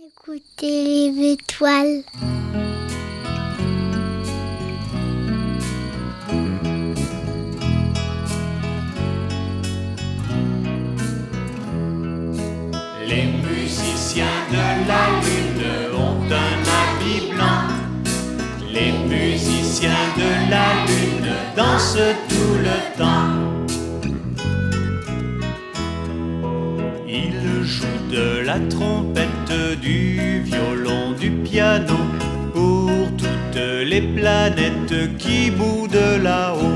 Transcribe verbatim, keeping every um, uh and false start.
Écoutez les étoiles. Les musiciens de la lune ont un habit blanc. Les musiciens de la lune dansent tout le temps. Ils jouent de la trompette, du violon, du piano pour toutes les planètes qui boudent là-haut.